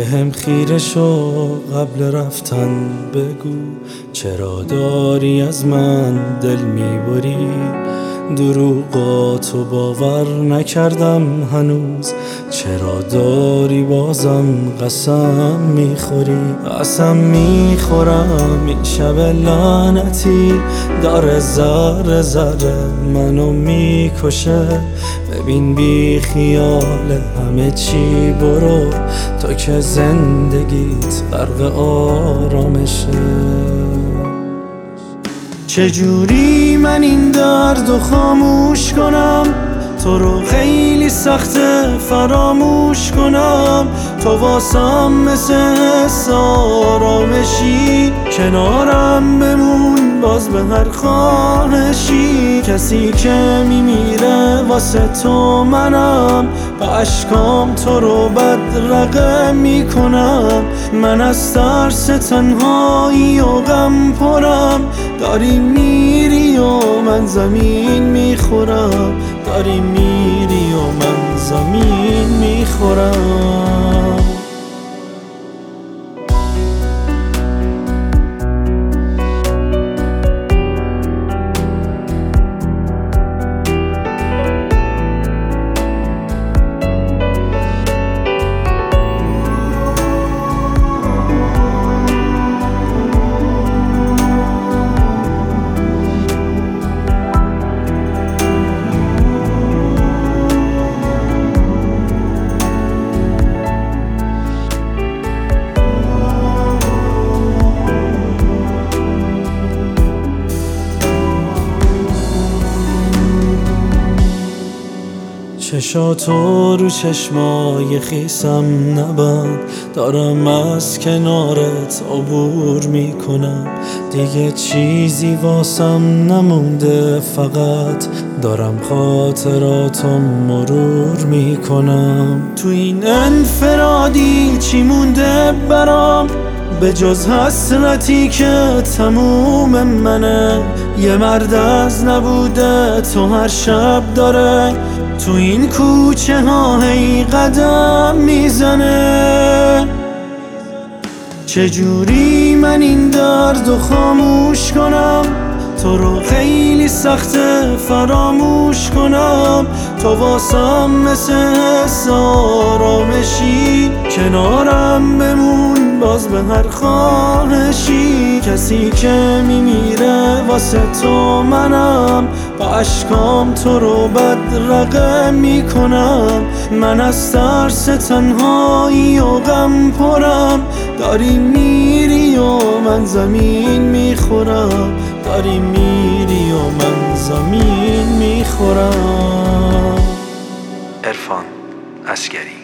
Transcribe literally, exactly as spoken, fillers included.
هم خیره شو قبل رفتن بگو چرا داری از من دل میبری. دروغاتو باور نکردم هنوز، چرا داری بازم قسم میخوری. قسم میخورم این شب لعنتی داره ذره ذره منو میکشه. ببین بی خیال همه چی برو تا که زندگیت غرق آرامشه. چجوری من این درد رو خاموش کنم، تو رو خیلی سخته فراموش کنم. تو واسم مثل حس آرامشی، کنارم بمون باز به هر خواهشی. کسی که میمیره واسه تو منم، با اشکام تو رو بدرقه میکنم. من از ترس تنهایی و غم پرم، داری میری و من زمین میخورم. داری میری و من زمین میخورم. چشاتو رو چشمای خیسم نبند، دارم از کنارت عبور میکنم. دیگه چیزی واسم نمونده، فقط دارم خاطراتم مرور میکنم. تو این انفرادی چی مونده برام به جز حسرتی که تموم منه. یه مرد از نبوده تو هر شب داره تو این کوچه ها هی قدم میزنه. چجوری من این درد رو خاموش کنم، تو رو خیلی سخته فراموش کنم. تو واسم مثل حس آرامشی، کنارم بمون باز به هر خواهشی. کسی که میمیره واسه تو منم، با اشکام تو رو بدرقه میکنم. من از ترس تنهایی و غم پرم، داری میری و من زمین میخورم. داری میری و من زمین میخورم. عرفان عسگری.